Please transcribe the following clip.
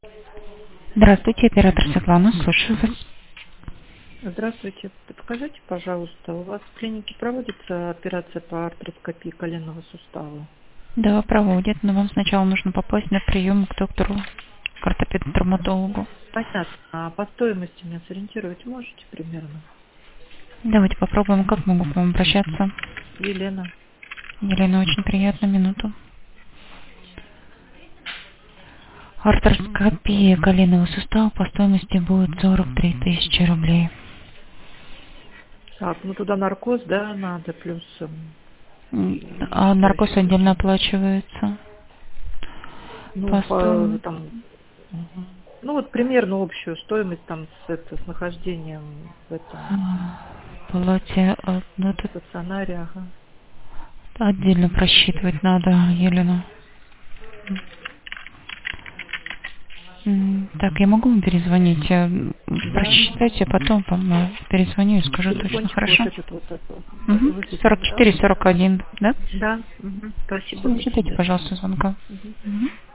Здравствуйте, оператор Светлана, слушаю вас. Здравствуйте. Подскажите, пожалуйста, у вас в клинике проводится операция по артроскопии коленного сустава? Да, проводят, но вам сначала нужно попасть на прием к доктору, к ортопеду-травматологу. Понятно. А по стоимости меня сориентировать можете примерно? Давайте попробуем, как могу к вам обращаться. Елена. Елена, очень приятно, минуту. Артроскопия коленного сустава по стоимости будет 43 тысячи рублей. Так, ну туда наркоз, да, надо, плюс А что наркоз еще отдельно нужно? оплачивается. Ну, По стоимости там, ну вот примерно общую стоимость там с нахождением в этом палате, ну, тут стационаре, ага. отдельно просчитывать надо, Елена. Так, я могу вам перезвонить? Да. Прочитайте, а потом вам перезвоню и скажу точно, Телефончик вот хорошо? этот вот Угу. высветил, да? 44-41, да? Да. Спасибо. Все, До ждите, свидания. пожалуйста, звонка. Мгм. Мгм.